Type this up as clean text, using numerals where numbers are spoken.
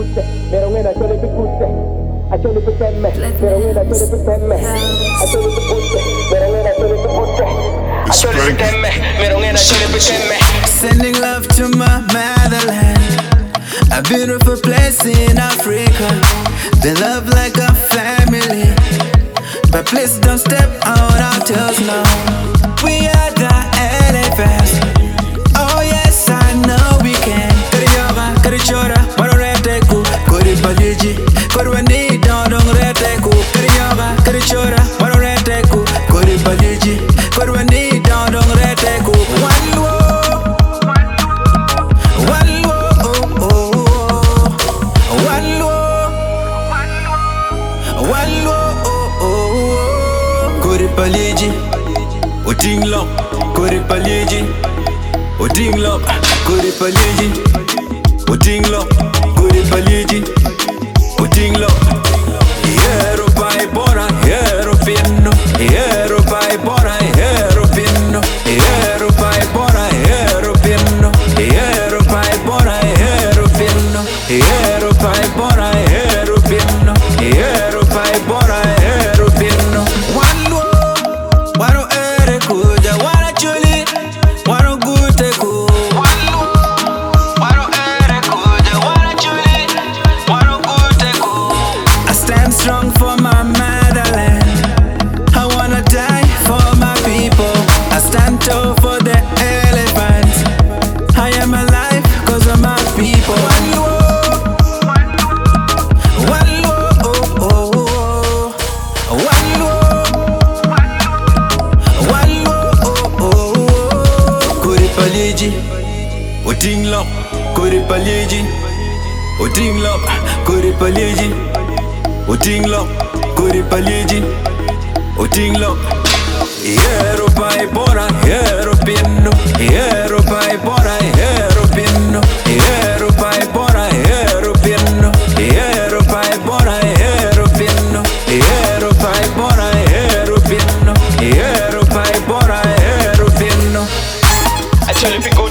pikutte, merongena chole pikutte, achole pitemme, merongena chole pitemme, achole pikutte, merongena chole pikutte, achole pitemme, merongena chole pitemme. Sending love to my motherland, a beautiful place in Africa. They love like a family, but please don't step out our toes now. We are the elephants. Oh yes, I know we can. Kari yoga, kari chora, waro rete ku, kori paliji, kori wani dong rete ku. Kari yoga, kari chora, waro rete ku, kori paliji, kori wani dong rete ku. One wo, one wo, oh oh, one wo, one wo, oh oh. Kori paliji, uting long, kori paliji. Uting lop, kuri paliji. Uting lop, kuri paliji. Uting lop. Hero pai bora, hero pinno. Hero pai bora, hero pinno. Hero pai bora, hero pinno. Hero pai bora, hero pinno. Hero pai bora, hero pinno. Hero pai bora, hero pinno. Wano, wano ere kuja, wana chuli, wano gute ku. Wano ere kuja, wana chuli, wano gute ku. I stand strong for my motherland. I wanna die for my people. I stand tall for the elephants. I am alive cause of my people. Uting lop, kuri paliji. Uting lop, kuri paliji. Uting lop, kuri paliji. Uting lop. Hero pai bora, hero pinno. Hero pai bora, hero pinno. Hero pai bora, hero pinno. Hero pai bora, hero pinno. Hero pai bora, hero pinno. Hero pai bora, hero pinno. Achole pikutte.